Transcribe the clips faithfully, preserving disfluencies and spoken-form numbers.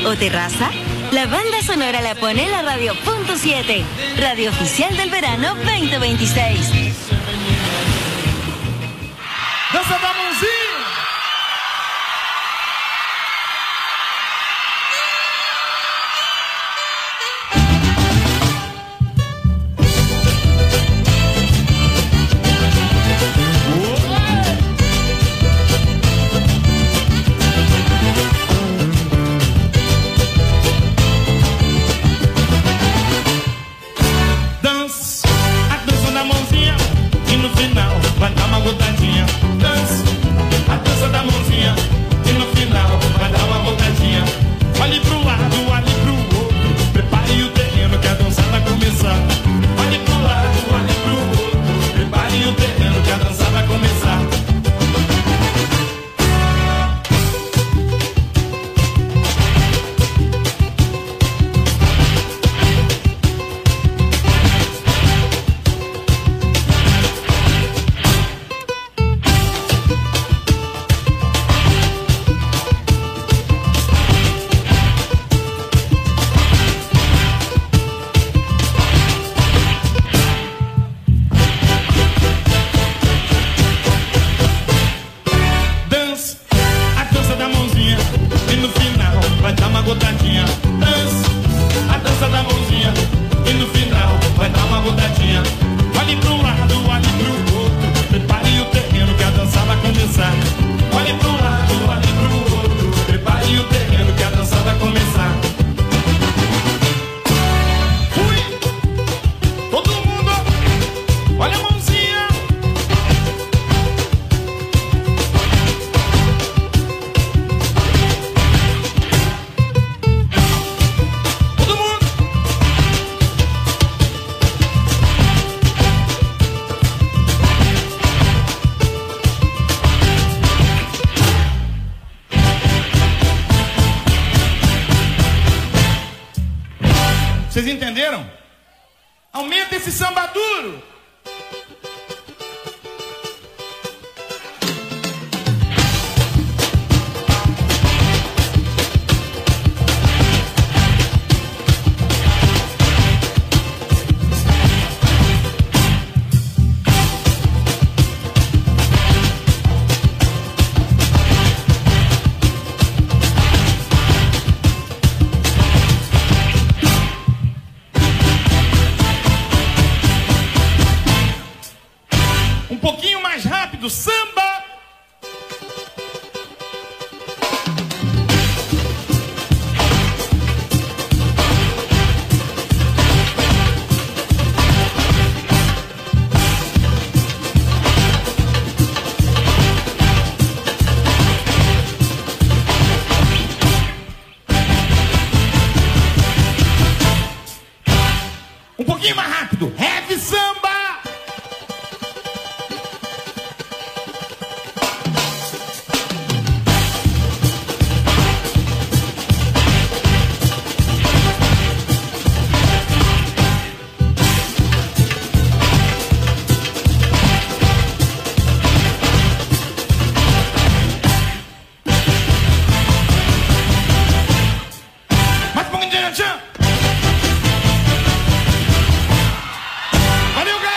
o terraza? La banda sonora la pone la Radio Punto siete, radio oficial del verano veinte veintiséis. Dança da mãozinha! Vocês entenderam? Aumenta esse samba duro. Do samba. Um pouquinho mais rápido. Heavy samba. Valeu, galera!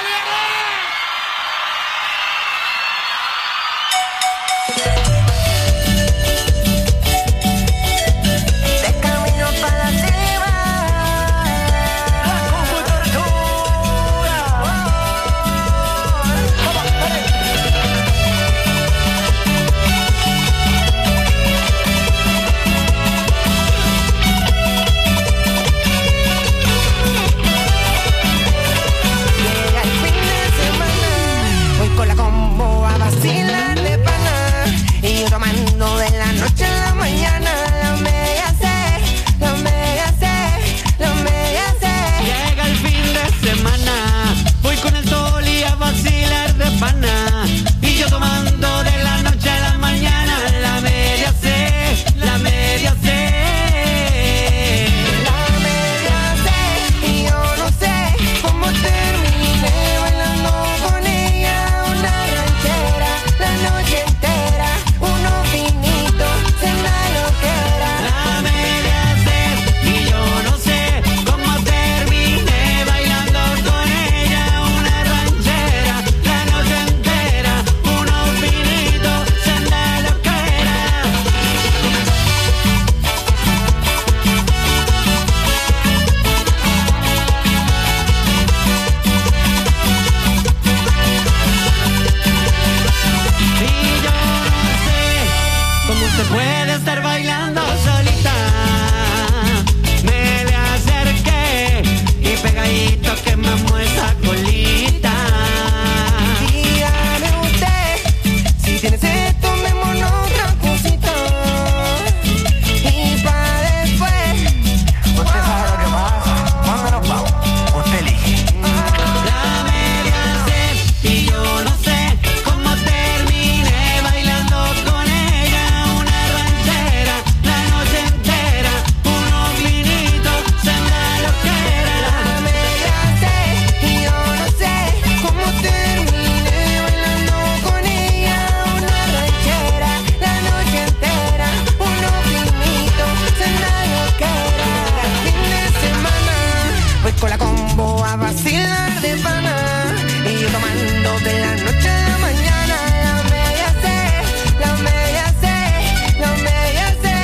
con la combo a vacilar de pana. Y yo tomando de la noche a la mañana. La media sé, la media sé, la media sé.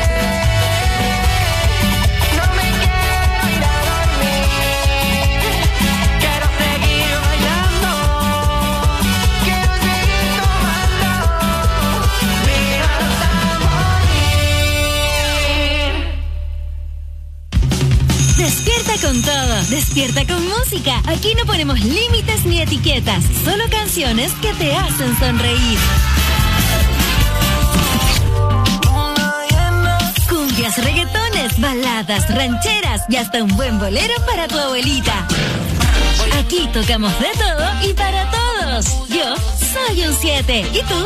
No me quiero ir a dormir. Quiero seguir bailando. Quiero seguir tomando. Mira hasta morir. Despierta con todo, despierta con música. Aquí no ponemos límites ni etiquetas, solo canciones que te hacen sonreír. Cumbias, reggaetones, baladas, rancheras y hasta un buen bolero para tu abuelita. Aquí tocamos de todo y para todos. Yo soy un siete. ¿Y tú?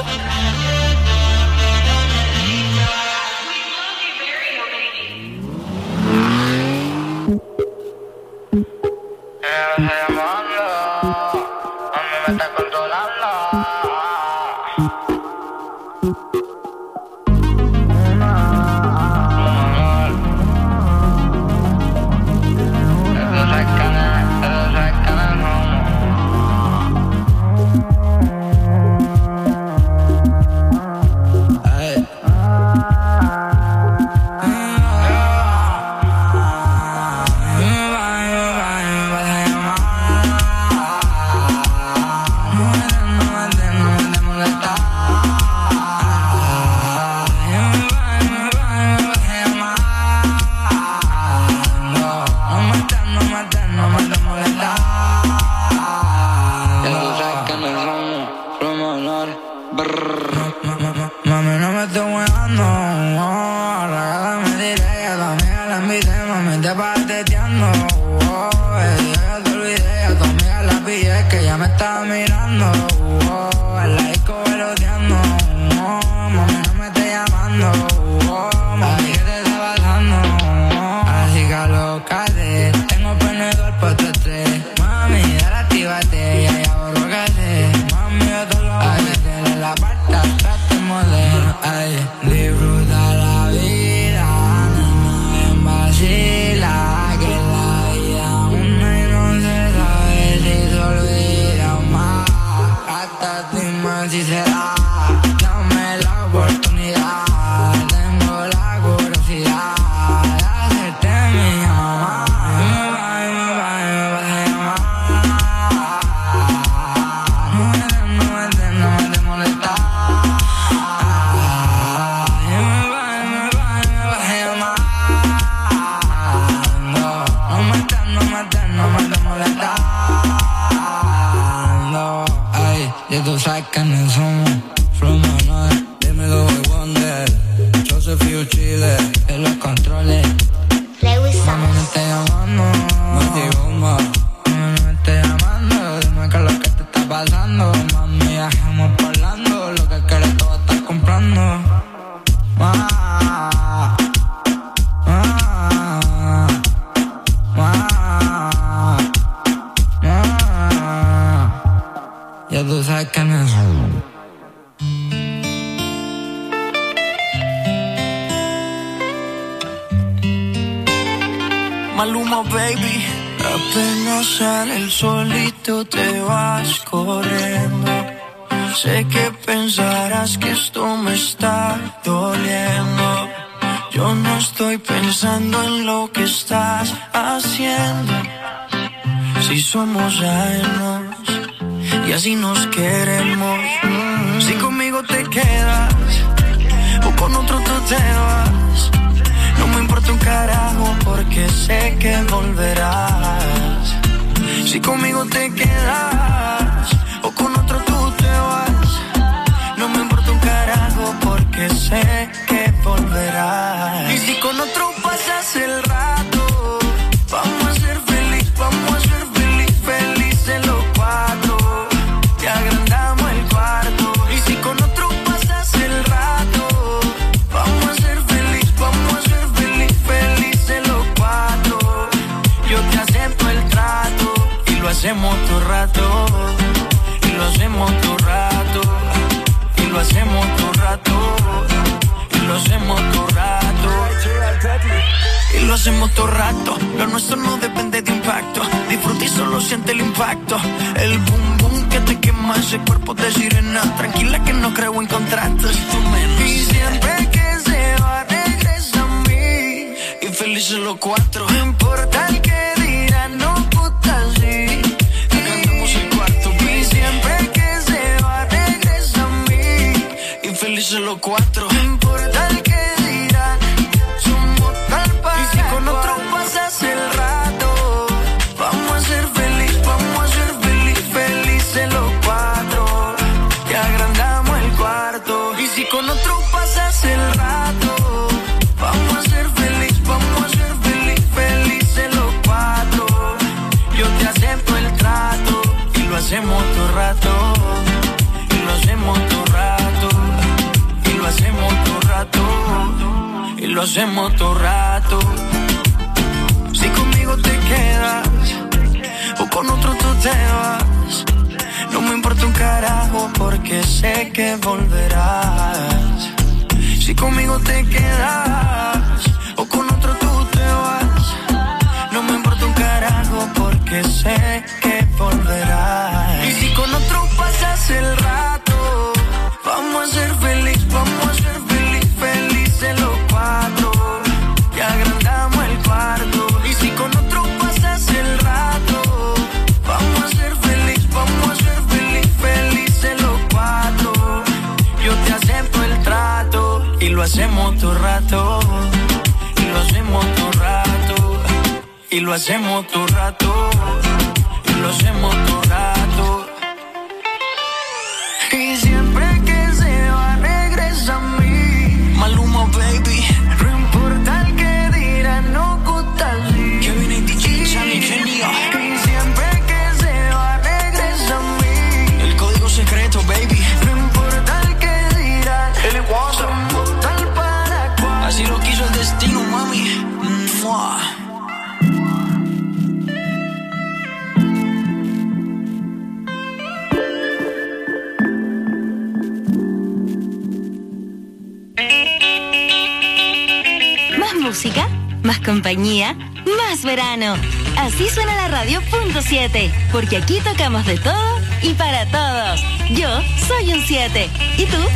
Maluma, baby. Apenas sale el solito te vas corriendo. Sé que pensarás que esto me está doliendo. Yo no estoy pensando en lo que estás haciendo. Si somos ajenos y así nos queremos. Si conmigo te quedas o con otro tú te vas, no me importa un carajo porque sé que volverás. Si conmigo te quedas o con otro tú te vas, no me importa un carajo porque sé que volverás. Y si con otro pasas el rato, vamos a ser feliz, vamos a ser feliz, felices los cuatro. Te agrandamos el cuarto. Y si con otro pasas el rato, vamos a ser feliz, vamos a ser feliz, felices los cuatro. Yo te acepto el trato y lo hacemos todo rato. Y lo hacemos todo rato. Y lo hacemos todo rato. Y lo hacemos todo rato. Y lo hacemos todo rato. Lo nuestro no depende de un pack. siente el impacto. El boom boom que te quema ese cuerpo de sirena. Tranquila que no creo en contratos, tú menos. Y siempre que se va regresa a mí. Y felices los cuatro. No importa el que dirán, no puta sí. Acá andamos el cuarto. Y siempre que se va regresa a mí. Y felices los cuatro. No importa el que dirán, somos tal para. Y si con otro pasas el rato, vamos a ser feliz, vamos a ser feliz, felices los cuatro. Y agrandamos el cuarto. Y si con otro pasas el rato, vamos a ser feliz, vamos a ser feliz, felices los cuatro. Yo te acepto el trato y lo hacemos todo rato. Y lo hacemos todo rato. Y lo hacemos todo rato. Y lo hacemos todo rato. Si conmigo te quedas o con otro tú te vas, no me importa un carajo porque sé que volverás. Si conmigo te quedas o con otro tú te vas, no me importa un carajo porque sé que volverás. Y si con otro pasas el rato, vamos a ser feliz, vamos a ser feliz, felices los cuatro. Y agrandamos el cuarto. Y si con otro pasas el rato, vamos a ser feliz, vamos a ser feliz, felices los cuatro. Yo te acepto el trato y lo hacemos todo rato. Y lo hacemos todo rato. Y lo hacemos todo rato. Y lo hacemos todo rato. Y siempre que se va regresa a mí. Maluma baby. No importa el que dirán, no gusta así. Kevin y D J Chani Genio. Y siempre que se va regresa a mí. El código secreto baby. No importa el que dirán, el somos tal para cual. Así lo quiso el destino mami. Mua. Música, más compañía, más verano. Así suena la radio punto siete, porque aquí tocamos de todo y para todos. Yo soy un siete. ¿Y tú?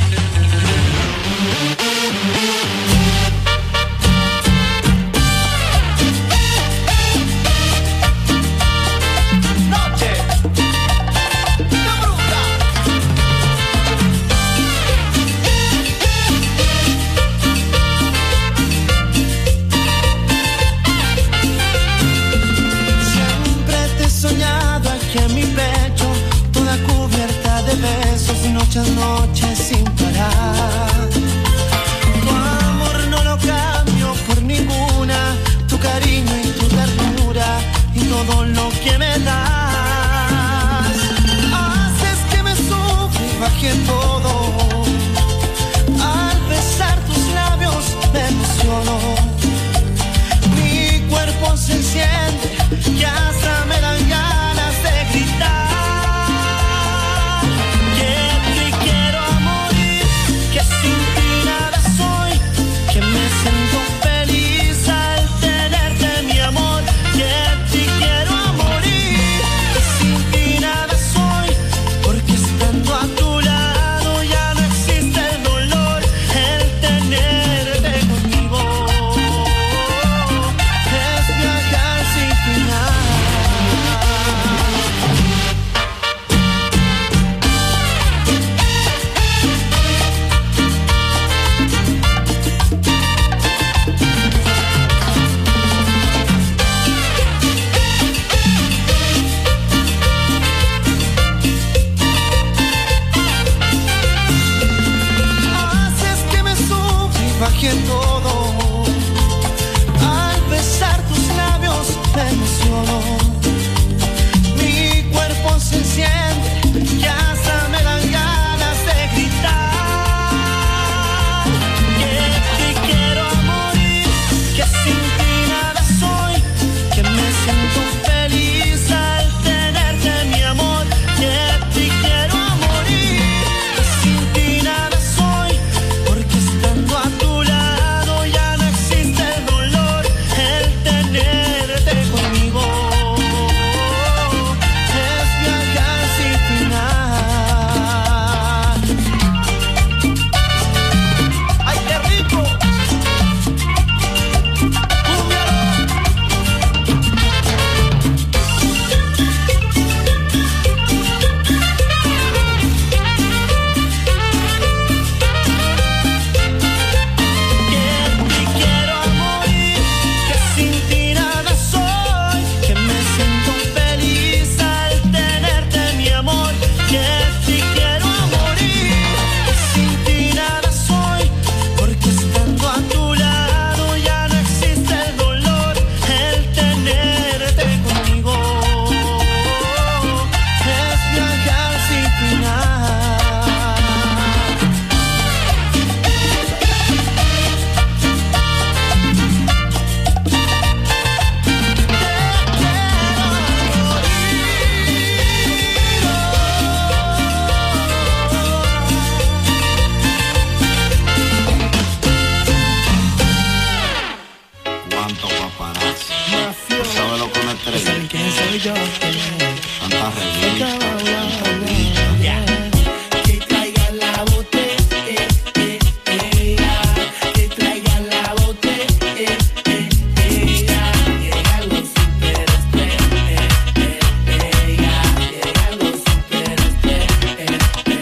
Muchas noches sin parar. Tu amor no lo cambio por ninguna. Tu cariño y tu ternura y todo lo que me das. Haces que me suba y baje todo. Al besar tus labios me emociono. Mi cuerpo se enciende y hasta me dan ganas de gritar. Que si estrella. ¿Saben quién soy yo? Canta revista. Yeah. Que traigan la botella, que traigan la botella, llegan los superestrellas, llegan los superestrellas.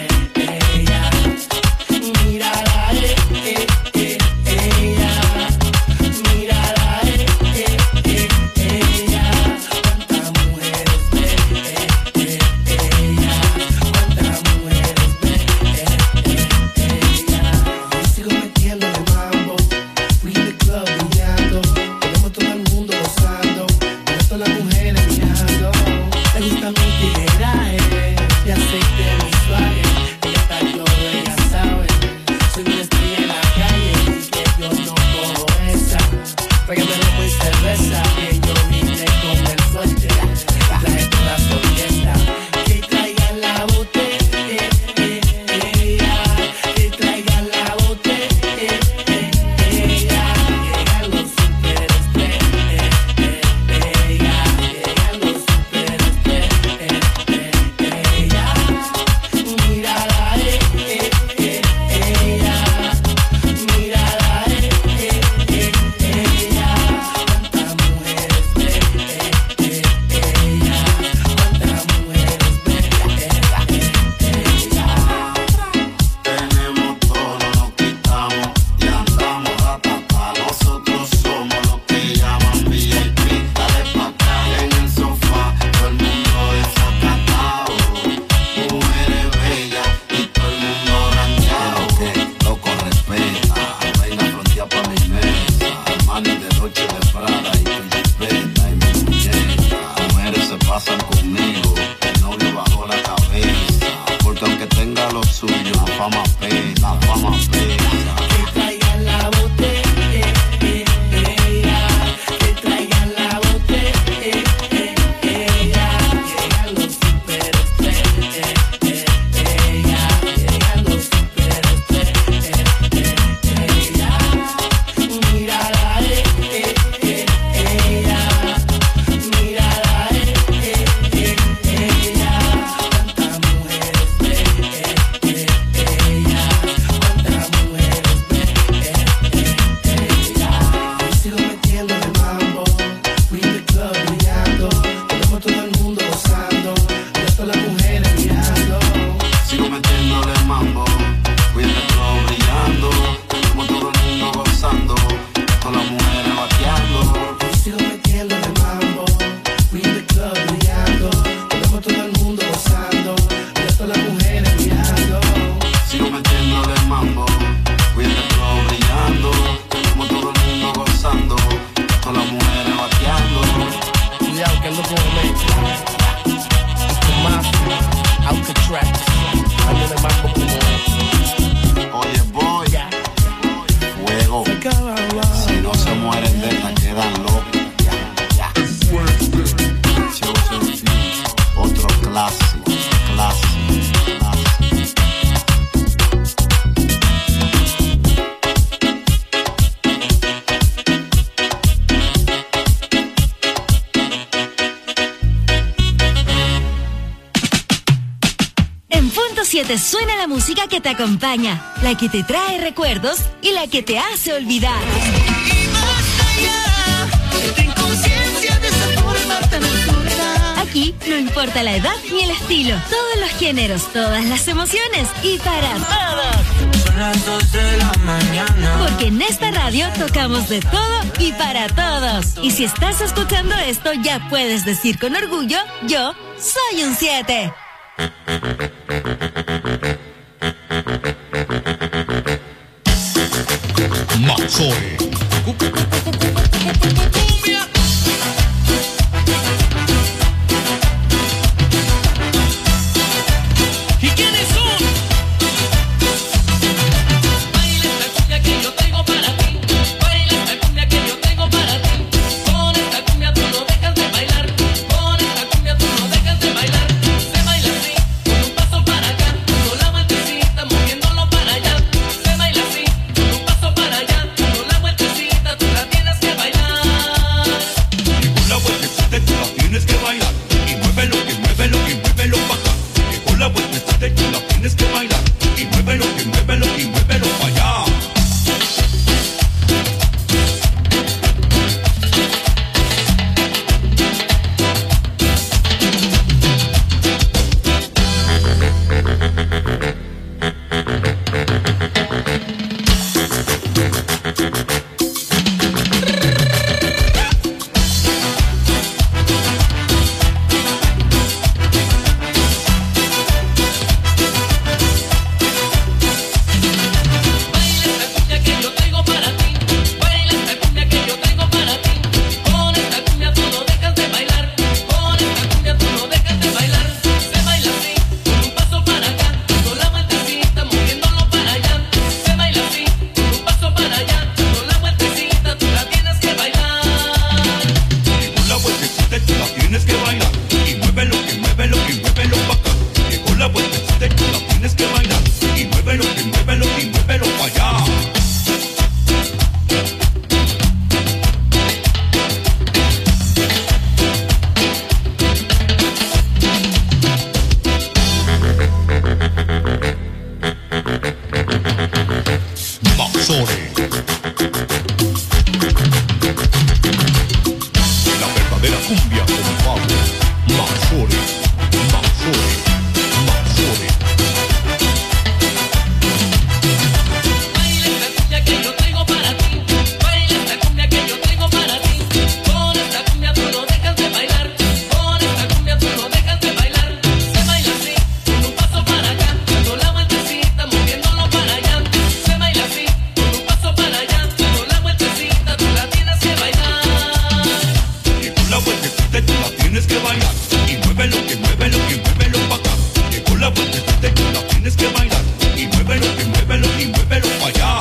Mírala, eh, eh, eh, ella, mírala, eh, eh, eh, ella, cuántas mujeres ve, eh, eh, ella, cuántas mujeres ve, eh, eh, ella. Yo sigo metiéndole mambo, we in the club brillando, tenemos todo el mundo gozando, tenemos todas las mujeres mirando. Le gusta mi tigueraje, de aceite visual, ella está cloro, ella sabe. Soy una estrella en la calle y que yo no cojo esa. Tráigame ropa y cerveza, que yo vine con el fuerte. Traje toda su orquesta. Que traigan la botella, que traigan la botella. Llegan los superestrellas, llegan los superestrellas. Mírala, eh, eh, eh, ella, mírala, eh, eh, eh, ella, cuántas mujeres ve, eh, eh, ella, cuántas mujeres ve, eh, eh, ella. Tenemos todo, nos quitamos y andamos ratata. Nosotros somos los que llaman V I P. Dale pa' acá en el sofá, todo el mundo desacatado. Mujeres bellas y todo el mundo ranchado. Que loco respeta, venga frontea pa' mi mesa. Armani de Dolce de Prada y tu jipeta y mi muñeca. Mujeres se pasan conmigo, el novio bajo la cabeza. Porque aunque tenga lo suyo, la fama pesa, la fama pesa. Que traigan la botella, que traigan la botella, llegan los superestrellas, llegan los superestrellas. Mírala, eh, eh, eh, ella, mírala, eh, eh, eh, ella, cuántas mujeres ve, eh, eh, ella, cuántas mujeres ve, eh, eh, ella. Yo sigo metiéndole mambo, we in the club brillando, tenemos todo el mundo gozando, tenemos todas las mujeres mirando. Sigo metiéndole mambo, voy en el club brillando, como todo el mundo gozando, todas las mujeres bateando. Yo sigo metiéndole mambo, we in the club brillando, tenemos todo el mundo gozando, tenemos todas las mujeres mirando. Sigo metiéndole mambo, voy en el club brillando, como todo el mundo gozando, todas las mujeres bateando. Cuidado que ando con el mezcla, con mafia, Alcatraz, ando de mambo como Oye, boy, ya. fuego. Si no se mueren de esta, quedan locos. Ya, ya. Chosen few, otro clásico, clásico, clásico. En punto siete suena la música que te acompaña, la que te trae recuerdos y la que te hace olvidar. Aquí no importa la edad ni el estilo, todos los géneros, todas las emociones y para todos. Son las dos de la mañana. Porque en esta radio tocamos de todo y para todos. Y si estás escuchando esto, ya puedes decir con orgullo, yo soy un siete. Mazoe. ¿Y quiénes son? Baila esta cumbia que yo traigo para ti. Baila esta cumbia que yo traigo para ti. Con esta cumbia tú no dejas de bailar. Con esta cumbia tú no dejas de bailar. Se baila así, con un paso para acá. Con la vueltecita moviéndolo para allá. Se baila así, con un paso para allá. Con la vueltecita. cumbia con Pablo Mazuri, Mazuri, Mazuri. Baila esta cumbia que yo traigo para ti. Baila esta cumbia que yo traigo para ti. Con esta cumbia tú no dejas de bailar. Con esta cumbia tú no dejas de bailar. Se baila así, con un paso para acá, dando la vueltecita, moviéndolo para allá. Se baila así, con un paso para allá, dando la vueltecita, tú la tienes que bailar. Llegó la vueltecita y tú la tienes que bailar. Y muévelo, que muévelo, que muévelo pa' acá. Llegó la vueltecita y tú la tienes que bailar. Y muévelo, que muévelo, y muévelo pa' allá.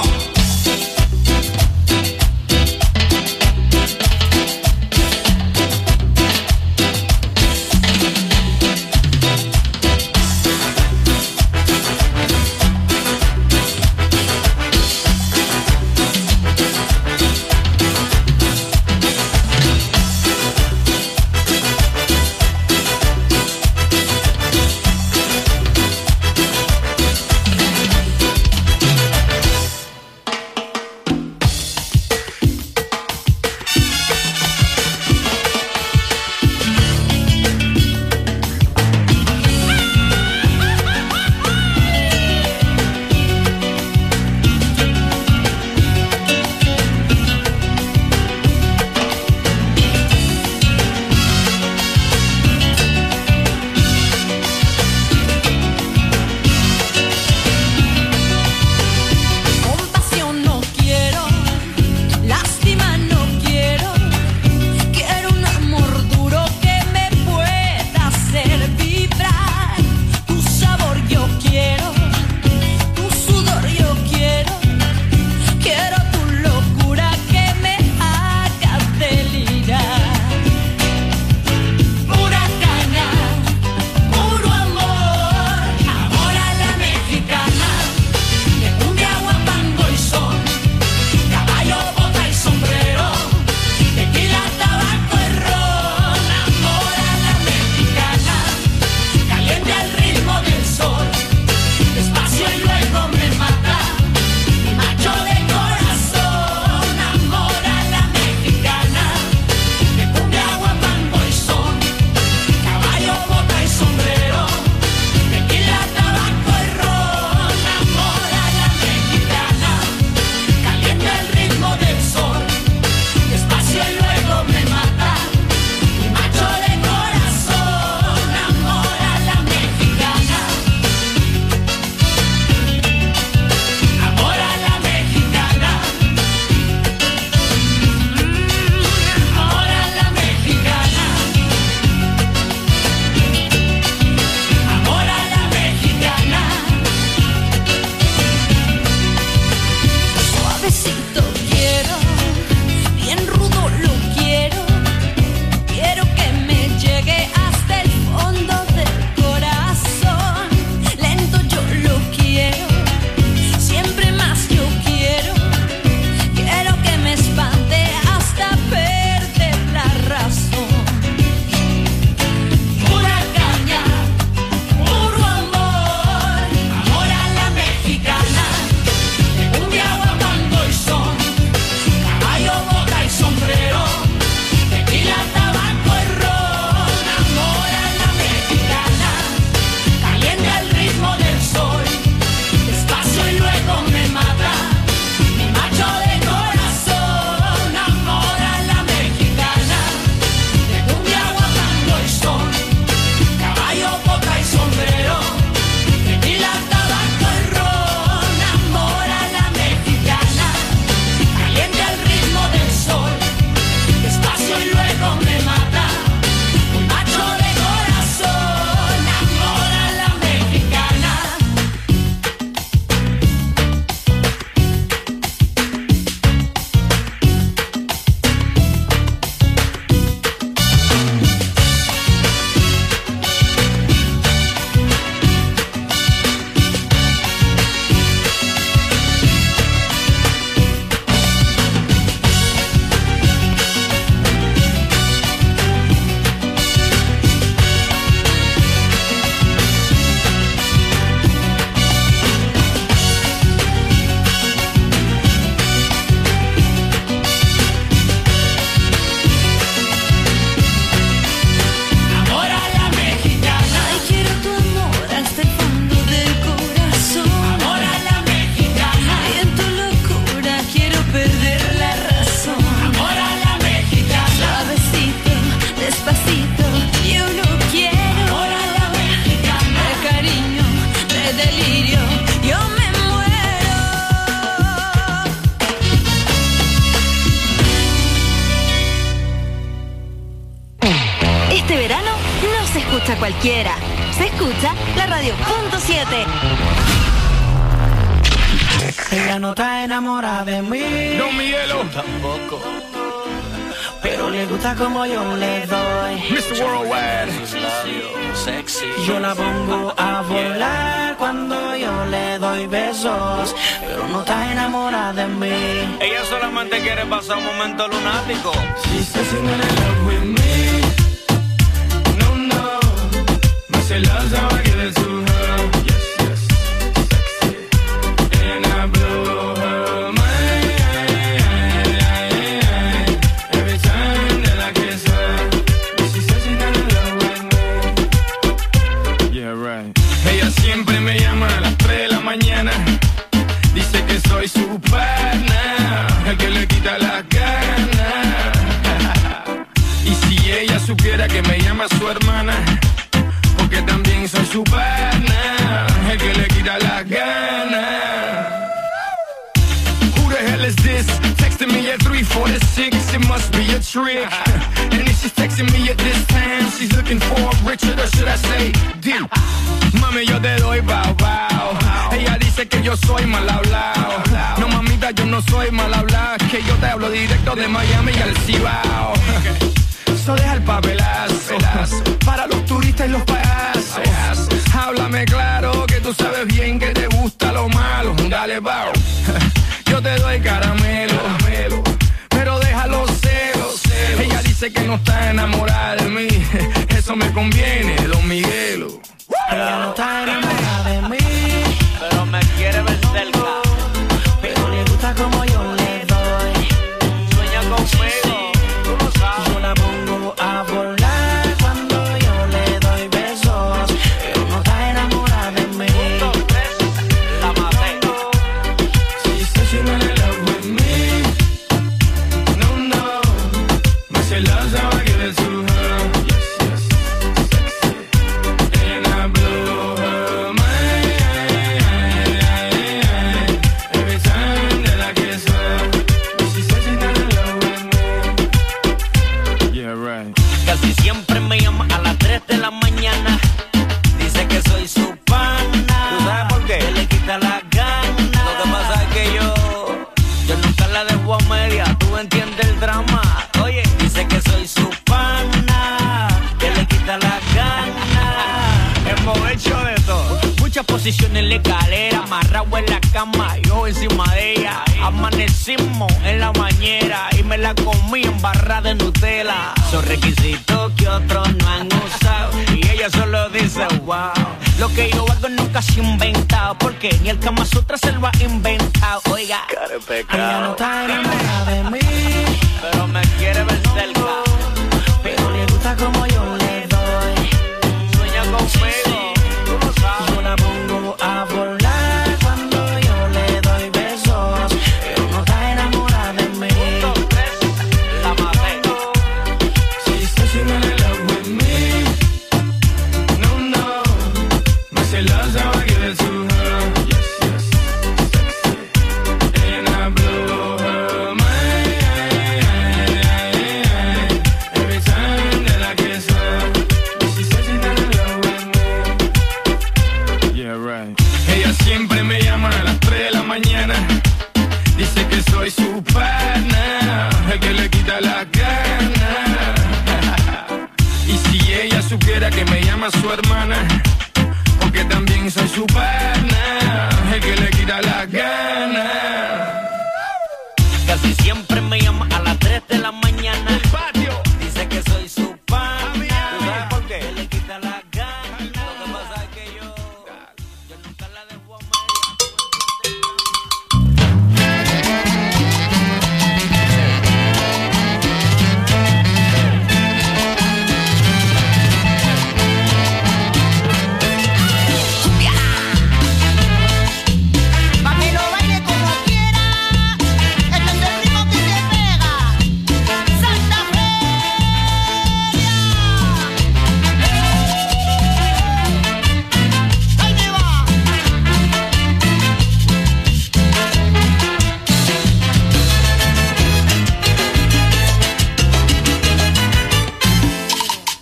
despacito, yo lo quiero. Ahora la mexicana. De cariño, de delirio, yo me muero. Este verano no se escucha cualquiera, se escucha la radio punto siete. Ella no está enamorada de mí. No, Miguelo. Tampoco. Pero le gusta como yo le doy. mister Worldwide. Sexy. Yo la pongo a volar cuando yo le doy besos. Pero no está enamorada de mí. Ella solamente quiere pasar un momento lunático. She's sitting in love with me. No, no. Me say love's how I give it to her. Yes, yes. Sexy. And I blow her mind. Every time that I kiss her. She says she's not in love with me. Yeah, right. Ella siempre me llama a las tres de la mañana. Dice que soy su partner, el que le quita las ganas. Y si ella supiera que me llama su hermana, porque también soy su partner, el que le quita las ganas. Who the hell is this? Texting me at three forty-six, it must be a trick. And if she's texting me at this time, she's looking for Richard, or should I say, Dick. Mami, yo te doy bow bow. Ella dice que yo soy mal hablado. No, mamita, yo no soy mal hablado. Que yo te hablo directo de Miami y al Cibao. So deja el papelazo para los turistas y los payasos. Háblame claro que tú sabes bien que te gusta lo malo. Dale, bow. Yo te doy caramelo, pero deja los celos. Ella dice que no está enamorada de mí. Eso me conviene, Don Miguelo. Ella no está enamorada de mí, pero me quiere ver cerca. pero le gusta como yo le doy. Sueña conmigo, tú lo sabes. Yo la pongo a volar cuando yo le doy besos, pero no está enamorada de mí. La maté. She says she's not in love with me. No, no. Me say love's how I give it to her. Yes, yes. Sexy. And I blow her mind. Every time that I kiss her. She says she's not in love with me. Yeah, right. Casi siempre me llama a las tres de la mañana. Dice que soy su pana. ¿Tú sabes por qué? Que le quita las ganas. Lo que pasa es que yo, yo nunca la dejo a media. Tú entiendes el drama. Oye, dice que soy su pana. Que le quita las ganas. Hemos hecho de todo. Muchas posiciones en la escalera. Amarrado en la cama. Yo encima de ella. Amanecimos en la bañera. Y me la comí en barra de Nutella. Son requisitos que otros no han usado. Y ella solo dice wow. Lo que yo hago nunca se ha inventado. Porque ni el Kama Sutra se lo ha inventado. Oiga, Ella no está enamorada de mí, pero me quiere ver cerca. pero le gusta como yo le doy. Sueña conmigo, tú lo sabes. Yo la pongo a volar cuando yo le doy besos, pero no está enamorada de mí. La maté. She says she's not in love with me. No, no. Me say love's how I give it to her. Yes, yes. Sexy. And I blow her mind. Every time that I kiss her. She says she's not in love with me. Yeah, right. Ella siempre me llama a las tres de la mañana. Dice que soy su partner, el que le quita las ganas. Y si ella supiera que me llama su hermana, porque también soy su partner, el que le quita las ganas. Casi siempre me llama a las tres de la mañana. El patio. Dice que soy su pana. ¿Tú sabes por qué? Le quita las ganas. Lo que pasa es que yo, yo nunca la dejo a Pa' que lo baile como quiera, este es el ritmo que te pega.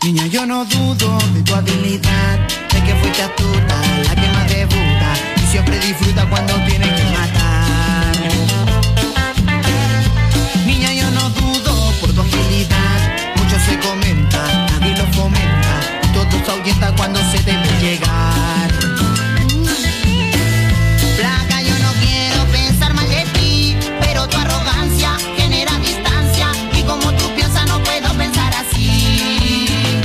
Niña, yo no dudo de tu habilidad, de que fuiste astuta, la que más debuta y siempre disfruta cuando tiene que matar. Niña, yo no dudo por tu agilidad, mucho se comenta, nadie lo fomenta y todo se ahuyenta cuando se te ve llegar. Placa, yo no quiero pensar mal de ti, pero tu arrogancia genera distancia y como tú piensas no puedo pensar así.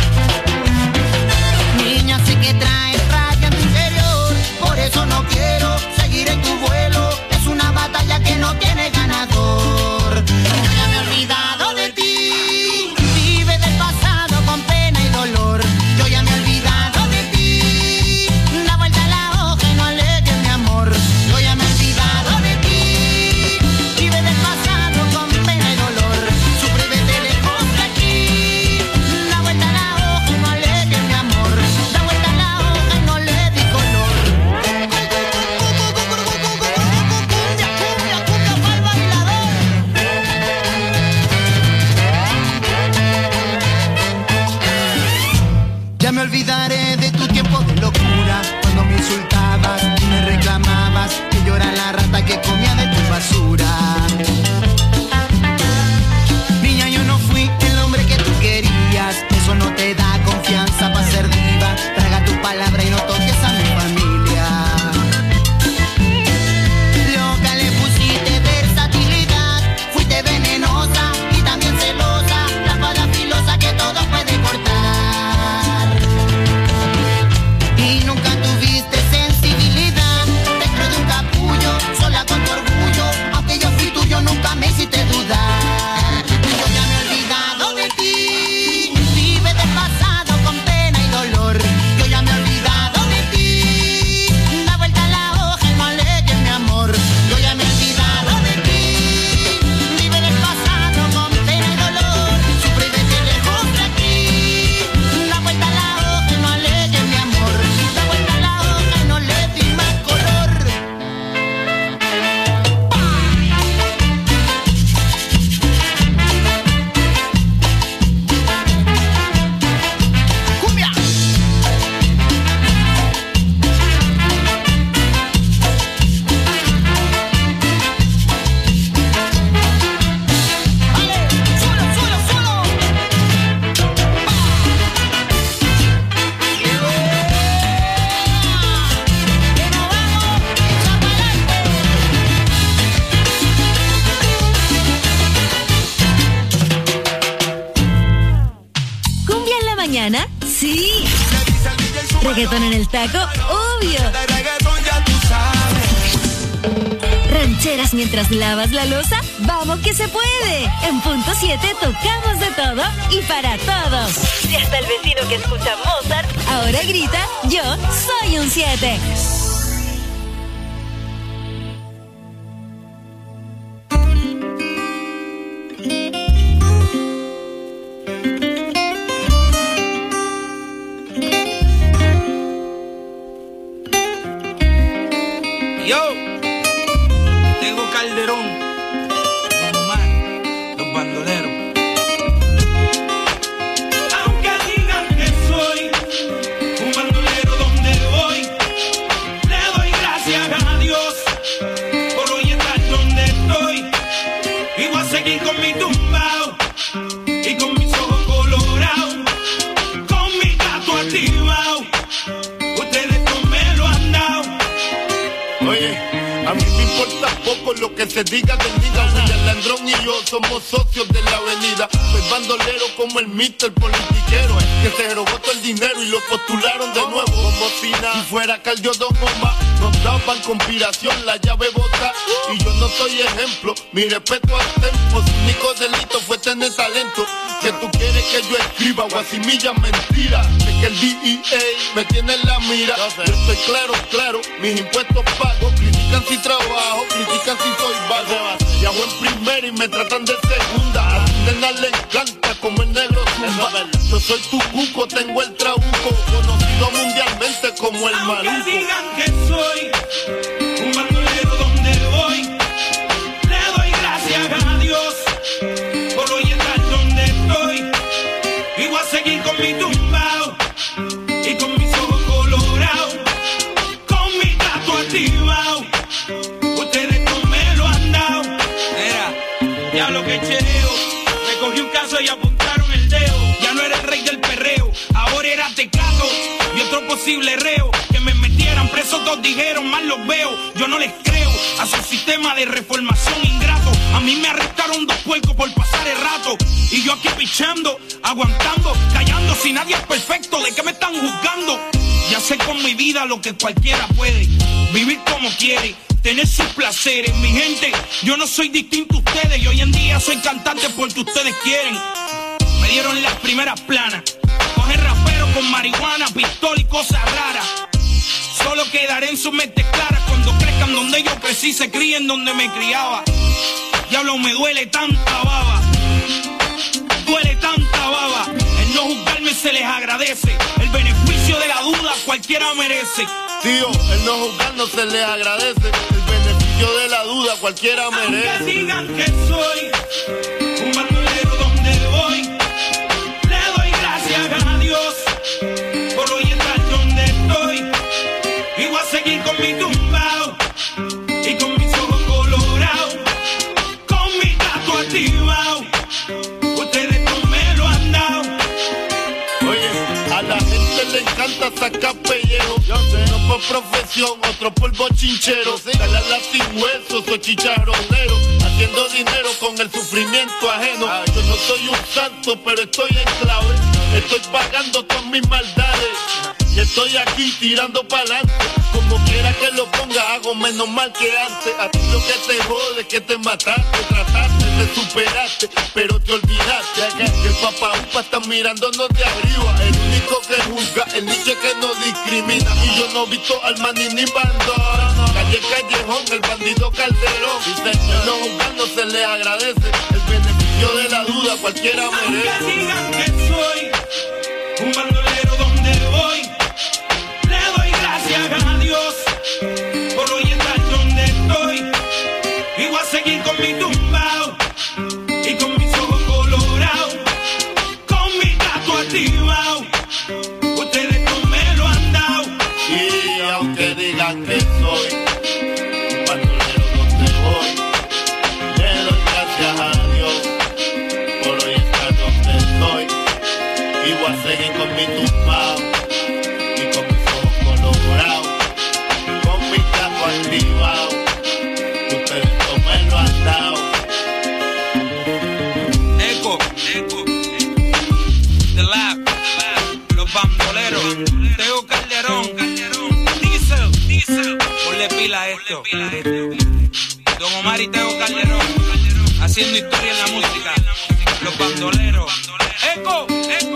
Niña, sé que traes raya en tu interior, por eso no quiero seguir en tu vuelo. Es una batalla que no tiene ganador. Yo ya me he olvidado de ti, vive del pasado con pena y dolor. Yo ya me he olvidado de ti, da vuelta la hoja y no alegues mi amor. Yo ya me he olvidado de ti, vive del pasado con pena y dolor. Sufre vete lejos de aquí, da vuelta la hoja y no alegues mi amor. Da vuelta la hoja y no le di color. Cumbia, cumbia, cumbia pa'l bailador. Ya me olvidaré de tu tiempo de locura, cuando me insultabas y me reclamabas que yo era la rata que comía de tu basura. Niña, yo no fui el hombre que tú querías, eso no te da confianza para ser diva. Traga tu palabra y no toques a mi familia. Loca, le pusiste versatilidad, fuiste venenosa y también celosa, la espada filosa que todo puede cortar. Y nunca tuviste sensibilidad, dentro de un capullo, sola con tu orgullo, aunque yo fui tuyo nunca me hiciste dudar. Yo ya me he olvidado de ti, vive del pasado con pena y dolor. Yo ya me he olvidado de ti, da vuelta la hoja y no alegues mi amor. Yo ya me he olvidado de ti, vive del pasado con pena y dolor. Sufre y vete lejos de aquí, da vuelta la hoja y no alegues mi amor. Da vuelta la hoja y no le di más color. ¡Cumbia! ¡Vale! ¡Suelo, suelo, suelo! ¡Que nos vamos! ¡Echa pa'lante! ¿Cumbia en la mañana? Sí. ¿Reggaetón en el taco? Obvio. ¿Rancheras mientras lavas la loza? ¡Vamos que se puede! En punto siete tocamos de todo y para todos. Si hasta el vecino que escucha Mozart ahora grita, yo soy un siete. Yo, tengo Calderón, Omar, los bandoleros. Aunque digan que soy un bandolero donde voy, le doy gracias a Dios por hoy estar donde estoy. Y voy a seguir con mi tumbao y con mis ojos colorados, con mi gato activado. Ustedes no me lo han dado. Oye, a mí me importa poco lo que se diga del liga. William Landrón y yo somos socios de la avenida. Soy bandolero como el mister politiquero, eh, que se robó todo el dinero y lo postularon de nuevo. Como si nada, si fuera Caldiodón o más, nos daban conspiración, la llave bota. Y yo no soy ejemplo, mi respeto al tempo. Su único delito fue tener talento. Que tú quieres que yo escriba guasimilla mentira. De que el D E A me tiene en la mira. Yo estoy claro, claro, mis impuestos pago. Critican si trabajo, critican si soy vago. Y hago en primera y me tratan de segunda. A tu nena le encanta como el negro zumba. Yo soy tu cuco, tengo el trabuco, conocido mundialmente como el Aunque maluco. digan que soy un bandolero donde voy, le doy gracias a Dios por hoy estar donde estoy. Y voy a seguir con mi tumbao y con mis ojos colorados, con mi gato activado. Ustedes no me lo han dado. Era, ya lo que chereo. Me cogí un caso y apuntaron el dedo. Ya no era el rey del perreo, ahora era Tecato y otro posible reo. Que me metieran preso, todos dijeron, mal los veo. Yo no les creo a su sistema de reformación ingrato. A mí me arrestaron dos puercos por pasar el rato. Y yo aquí pichando, aguantando, callando. Si nadie es perfecto, ¿de qué me están juzgando? Ya sé con mi vida lo que cualquiera puede. Vivir como quiere, tener sus placeres. Mi gente, yo no soy distinto a ustedes. Y hoy en día soy cantante porque ustedes quieren. Me dieron las primeras planas. Coger rapero con marihuana, pistola y cosas raras. Solo quedaré en sus mentes claras cuando crezcan donde yo crecí, se críen donde me criaba. Diablo, me duele tanta baba. Duele tanta baba. El no juzgarme se les agradece. El beneficio de la duda cualquiera merece. Tío, el no juzgarnos se les agradece. El beneficio de la duda cualquiera merece. Aunque digan que soy un bandolero donde voy, le doy gracias a Dios por hoy estar donde estoy. Y voy a seguir con mi tumbao y con mis ojos colorados, con mi gato activado. Ustedes no me lo han dado. Oye, a la gente le encanta sacar pellejo. Yo sé, no por profesión, otro por bochinchero. Dale a la sin hueso, soy chicharronero. Haciendo dinero con el sufrimiento ajeno. Yo no soy un santo, pero estoy en clave. Estoy pagando todas mis maldades. Y estoy aquí tirando pa'lante. Como quiera que lo ponga, hago menos mal que antes. A ti lo que te jode es que te mataste. Trataste de superarte, pero te olvidaste que el papá upa está mirándonos de arriba. El único que juzga, el niche que no discrimina. Y yo no he visto al maní ni bandón. Calle Callejón, el bandido Calderón. Dice, no juzgando se le agradece. El beneficio de la duda cualquiera merece. Aunque digan que soy un bandolero donde voy, le doy gracias a Dios por hoy estar donde estoy. Y voy a seguir con mi tumbao y con mis ojos colorados, con mi gato activado. Ustedes no me lo han dado. Y aunque digan que soy un bandolero donde voy, le doy gracias a Dios por hoy estar donde estoy. Y voy a seguir con mi tumbao y con mis ojos colorados, con mi gato activado. Ustedes no me lo han dado. Eco, eco, The Lab, los bandoleros, Teo Calderón, Diesel, Diesel, ponle pila a esto. Don Omar y Teo Calderón, haciendo historia en la música, los bandoleros. Eco, eco.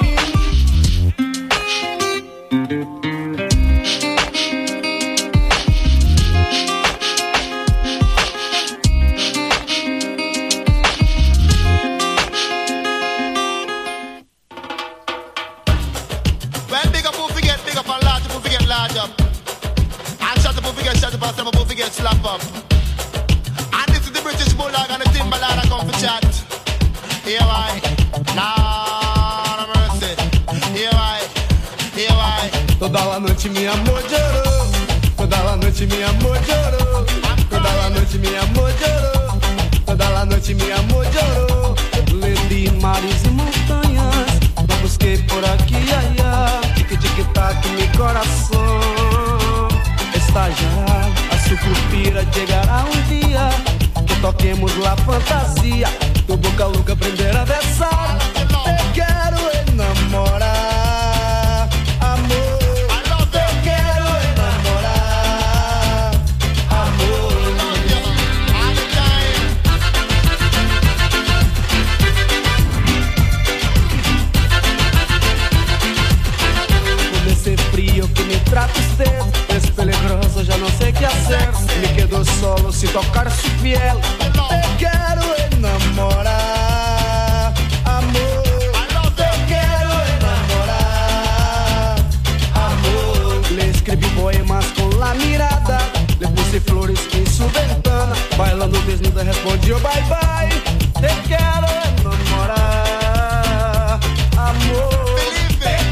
Well, big up who forget, big up and large up who forget large up. And shut up who forget, shut up and some who forget slap up. And this is the British Bulldog and the Timberland I come for chat. Here I, Lord of mercy. Here I, here I. Toda la noite meu amor chorou. Toda la noite meu amor chorou. Toda la noite meu amor chorou. Toda la noite meu amor chorou. Leli mares e montanhas, eu busquei por aqui, ai, ai. Tic-tic-tac, meu coração está gelado. A sua curupira chegará um dia que toquemos lá fantasia. Tu boca louca aprender a dançar. Eu quero enamorar, amor. Eu quero enamorar, amor. Comecei frio que me trata usted. Es peligroso, já não sei o que hacer. Me quedo solo se tocar su piel. Eu quero enamorar, amor. Eu quero enamorar, amor. Le escrevi poemas com la mirada. Le puse flores em su ventana. Bailando desnuda respondió bye bye. Te quero enamorar, amor. Te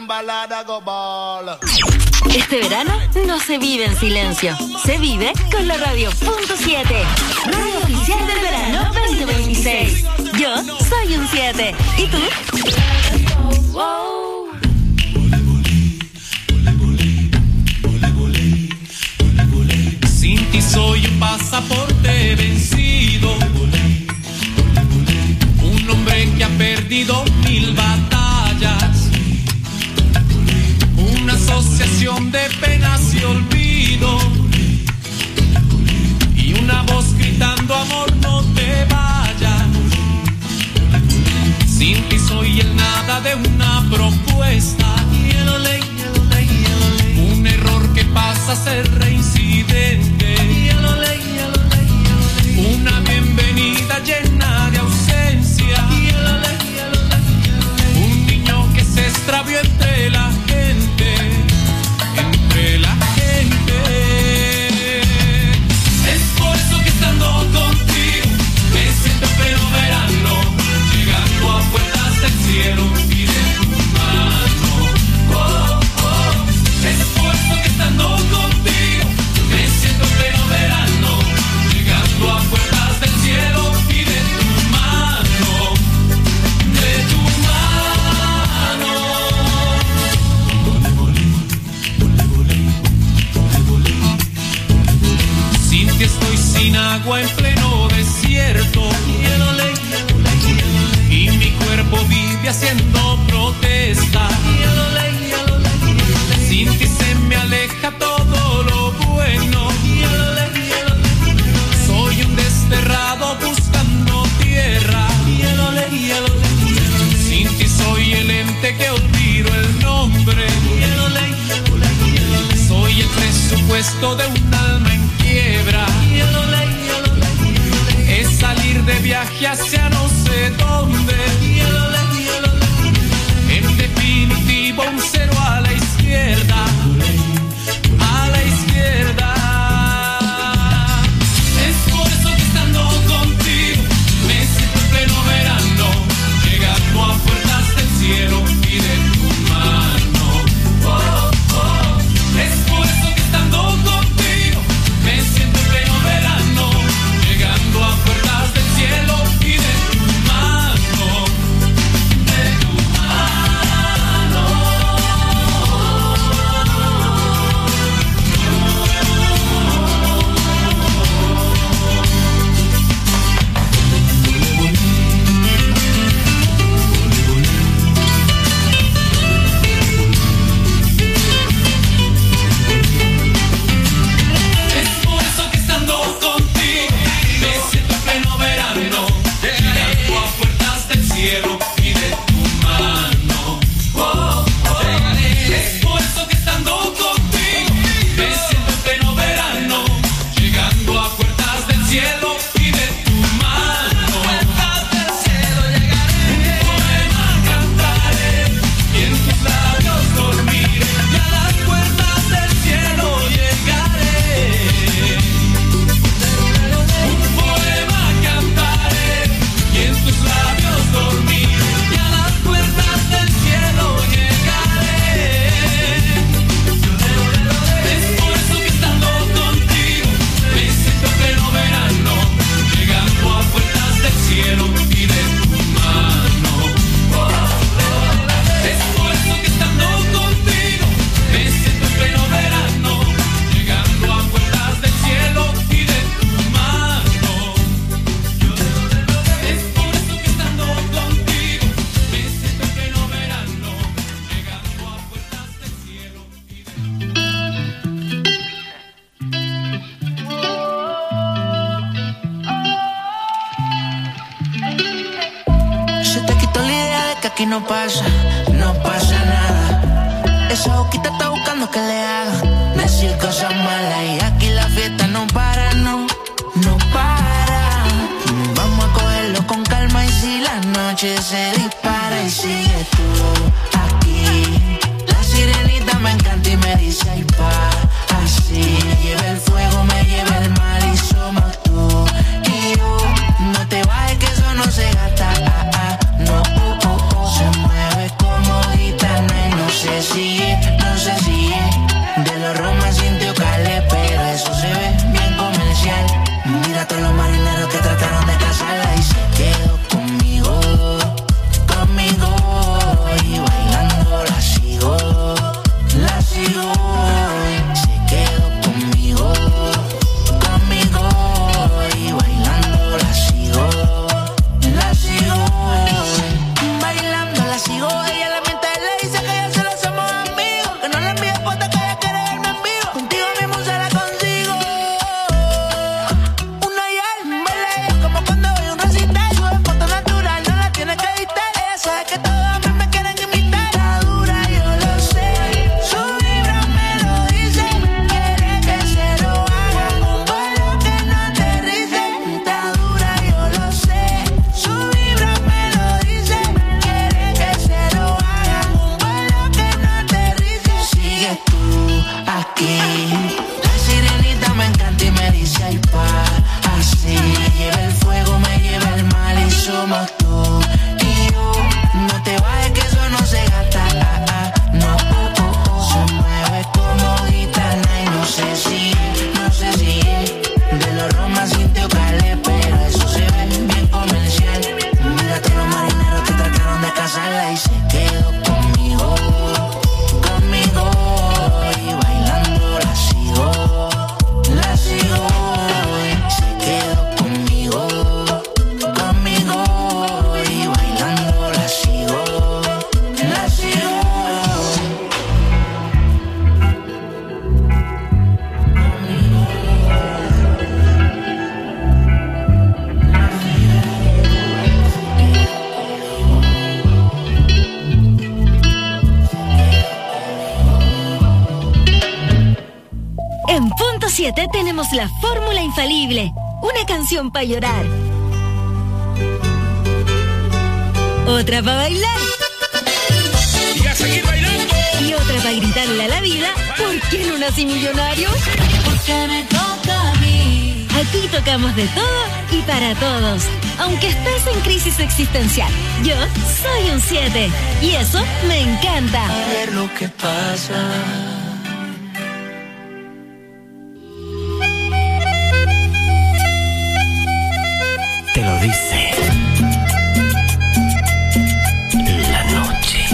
timbalada go ball. Este verano no se vive en silencio, se vive con la radio punto siete, radio oficial del verano veinte veintiséis. Yo soy un siete. ¿Y tú? Wow. Sin ti soy un pasaporte vencido, un hombre que ha perdido mil batallas, una asociación de penas y olvido, y una voz gritando amor no te vayas. Sin ti soy el nada de una propuesta, un error que pasa a ser reincidente, una bienvenida llena de ausencia, un niño que se extravió entre la gente, entre la gente. Es por eso que estando contigo me siento en pleno verano, llegando a puertas del cielo y de tu mano. Oh, oh. Es por eso que estando contigo me siento en pleno verano, llegando a puertas del cielo y de tu mano, de tu mano. Sin ti estoy sin agua en pleno desierto, y mi cuerpo vive haciendo protesta. Sin ti se me aleja todo lo bueno, soy un desterrado buscando tierra. Sin ti soy el ente que olvido el nombre, soy el presupuesto de un alma en quiebra. Es salir de viaje hacia no sé dónde, en definitivo un cero a la izquierda, a la izquierda. Es por eso que estando contigo me siento en pleno verano, llegando a puertas del cielo y de tu mano. Oh, oh. Es por eso que estando contigo me siento en pleno verano, llegando a puertas del cielo y de tu mano, de tu mano. Es por eso que estando contigo me siento en pleno verano, llegando a puertas del cielo y de tu mano. Oh, oh. Es por eso que estando contigo me siento en pleno verano, llegando a puertas del cielo y de tu mano. Puertas del cielo llegaré, un poema cantaré y en tus labios dormiré, y a las puertas del cielo llegaré. Un poema cantaré y en tus labios dormiré, y a las puertas del cielo llegaré. Es por eso que estando contigo me siento en pleno verano, llegando a puertas del cielo y de tu mano. Es por eso que estando contigo me siento en pleno verano, llegando a puertas del cielo y de tu mano. Es por eso que estando contigo me siento en pleno verano, llegando a puertas del cielo y de tu Se te quitó la idea de que aquí no pasa, no pasa nada. Esa boquita está buscando que le haga decir cosas malas, y aquí la fiesta no para, no, no para. Vamos a cogerlo con calma, y si la noche se dispara y sigue tú aquí. La sirenita me encanta y me dice ay pa, así. Me lleva el fuego, me lleva el mal, y somos tú y yo. No te bajes que eso no se gasta, ah, ah, no, oh, oh, oh. Se mueve como gitana y no se siete tenemos la fórmula infalible. Una canción para llorar. Otra para bailar. Y a seguir bailando. Y otra para gritarle a la vida, ¿por qué no nací millonario? Porque me toca a mí. Aquí tocamos de todo y para todos. Aunque estés en crisis existencial, yo soy un siete. Y eso me encanta. A ver lo que pasa. Te lo dice la noche.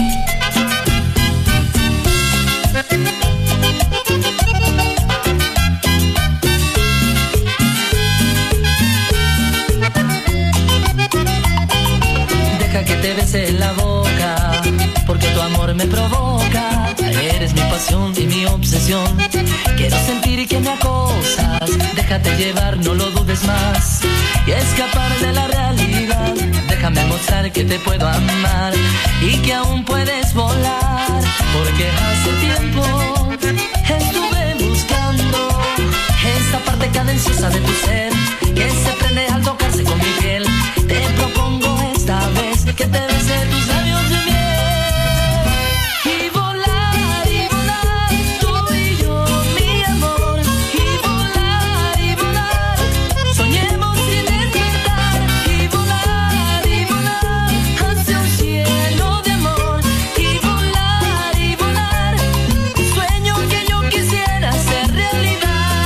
Deja que te bese la boca, porque tu amor me provoca. Eres mi pasión y mi obsesión. Quiero sentir que me acosas. Déjate llevar, no lo dudes más. Y escapar de la realidad. Déjame mostrar que te puedo amar y que aún puedes volar. Porque hace tiempo estuve buscando esa parte cadenciosa de tu ser que se prende al tocarse con mi piel. Te propongo esta vez que te bese tus labios de miel. Y volar, y volar, tú y yo, mi amor. Y volar, y volar, soñemos sin despertar. Y volar, y volar, hacia un cielo de amor. Y volar, y volar, un sueño que yo quisiera hacer realidad.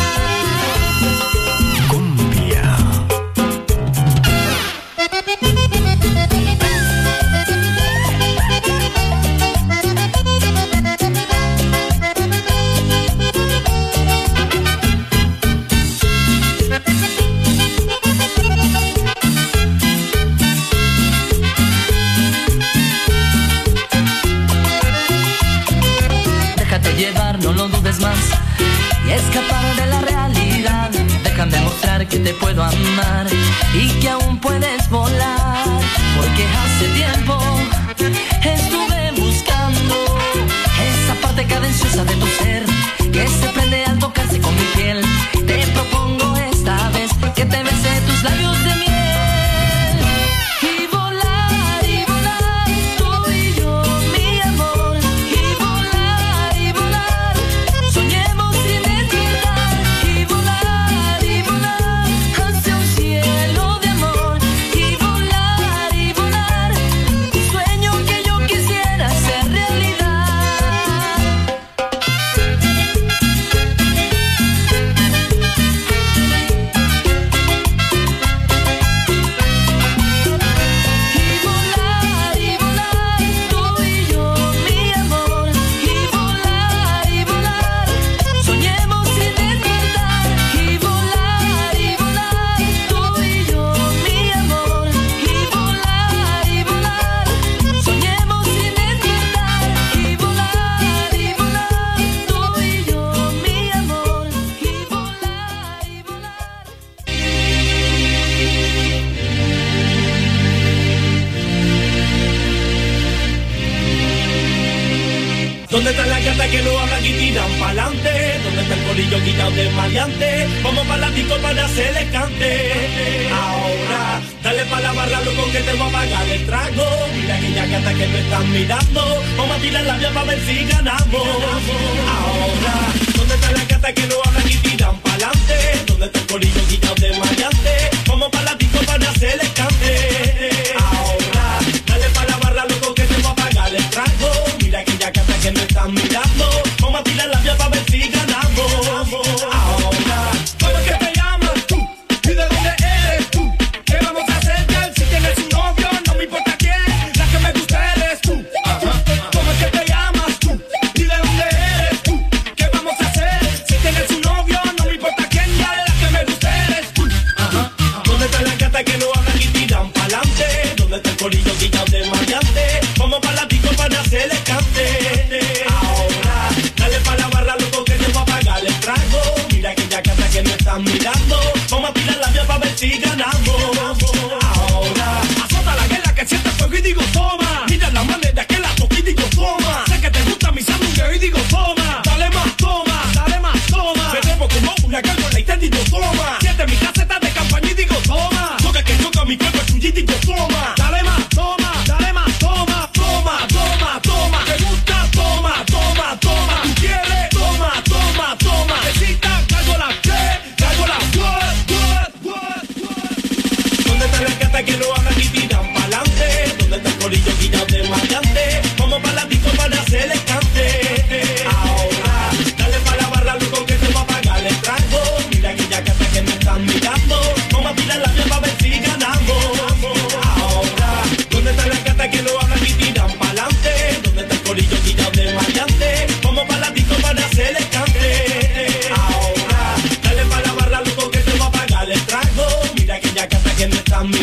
Cumbia. Déjate llevar, no lo dudes más y escapar de la realidad. Déjame mostrar que te puedo amar y que aún puedes volar. Porque hace tiempo estuve buscando esa parte cadenciosa de tu ser que se prende al tocarse con mi piel. Te propongo esta vez que te bese tus labios de miel. Y volar, y volar, tú y yo, mi amor. Y volar, y volar, soñemos sin despertar. Y volar, y volar, hacia un cielo de amor. Y volar, y volar, un sueño que yo quisiera hacer realidad. Y volar, y volar, tú y yo, mi amor. Y volar, y volar, soñemos sin despertar. Y volar, y volar, tú y yo, mi amor. Y volar, y volar, soñemos sin despertar. Y volar, y volar, tú y yo, mi amor. Y volar, y volar. ¿Dónde están las gatas que no hablan y tiran pa'lante? ¿Dónde está el corillo quitado de maleante? Vamos pa' la disco para hacerle cante. Ahora, dale pa' la barra, loco, que te voy a pagar el trago. Mira aquellas gatas que me están mirando. Vamos a tirar la vía para ver si ganamos. Ahora, ¿dónde están las gatas que no hablan y tiran pa'lante? ¿Dónde está el corillo quitado de maleante? Vamos pa' la disco para hacerle cante. Ahora, dale pa' la barra, loco, que te voy a pagar el trago. Mira aquella gata que me están mirando. Vamos a tirar la vía para ver si ganamos. Ahora, ¿cómo es que te llamas tú? ¿Y de dónde eres tú? ¿Qué vamos a hacer, girl? Si tienes un novio, no me importa quién. La que me gusta eres tú. ¿Cómo es que te llamas tú? ¿Y de dónde eres tú? ¿Qué vamos a hacer? Si tienes un novio, no me importa quién. Ya la que me gusta eres tú.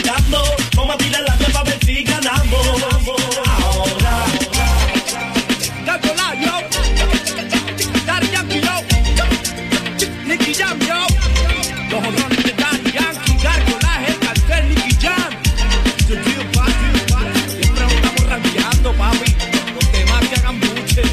buscando cómo tirar la mía para ver si ganamos. Ahora, Gargola, yo. Daddy Yankee, yo. Nicky Jam, yo. Los honrones de Daddy Yankee, Gargola, el cartel, Nicky Jam. Yo tío, papi, siempre nos estamos rankeando, papi. Los demás que hagan buche.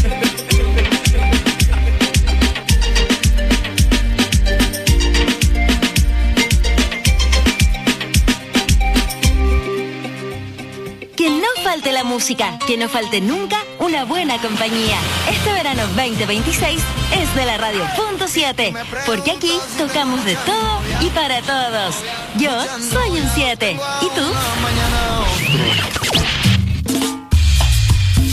Que no falte la música, que no falte nunca una buena compañía. Este verano veinte veintiséis es de la radio punto siete, porque aquí tocamos de todo y para todos. Yo soy un siete. ¿Y tú?